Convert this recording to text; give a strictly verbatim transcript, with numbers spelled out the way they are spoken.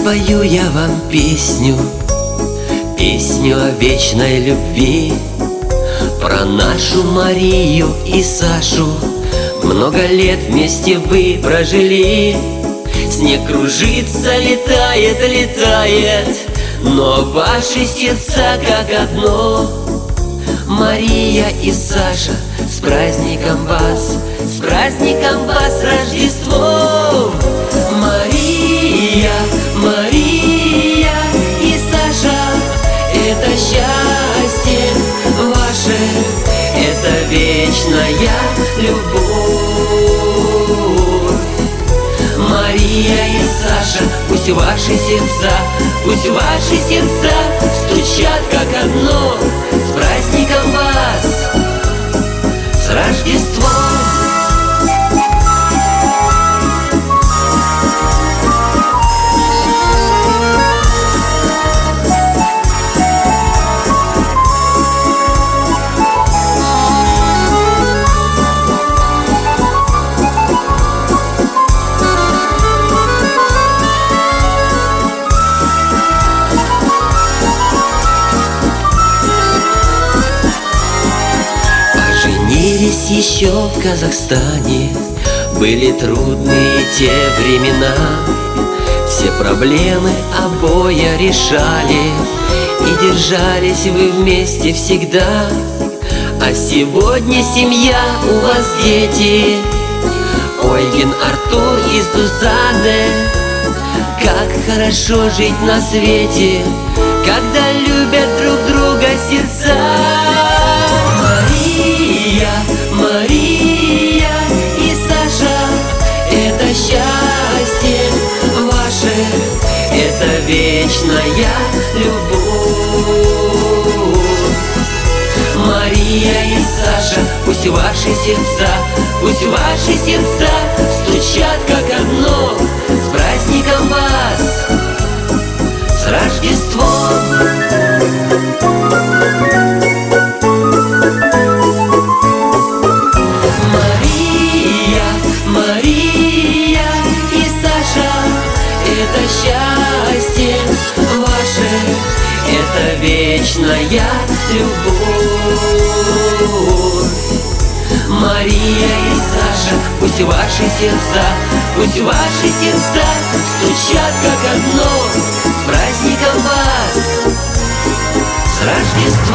спою я вам песню, песню о вечной любви, про нашу Марию и Сашу. Много лет вместе вы прожили. Снег кружится, летает, летает, но ваши сердца как одно. Мария и Саша, с праздником вас, с праздником вас, с Рождеством! Мария, Мария и Саша, это счастье ваше, это вечная любовь. Мария и Саша, пусть ваши сердца, пусть ваши сердца стучат как одно. С праздником вас, с Рождеством! Поженились еще в Казахстане, были трудные те времена. Все проблемы обои решали, и держались вы вместе всегда. А сегодня семья, у вас дети, Ольгин, Артур и Сузанне. Как хорошо жить на свете, когда любят друг друга сердца. Мария, Мария и Саша, это счастье ваше, это вечная любовь. Мария и Саша, пусть ваши сердца, пусть ваши сердца стучат как одно. С праздником вас, с Рождеством! Это счастье ваше, это вечная любовь. Мария и Саша, пусть ваши сердца, пусть ваши сердца стучат как одно. С праздником вас, с Рождеством!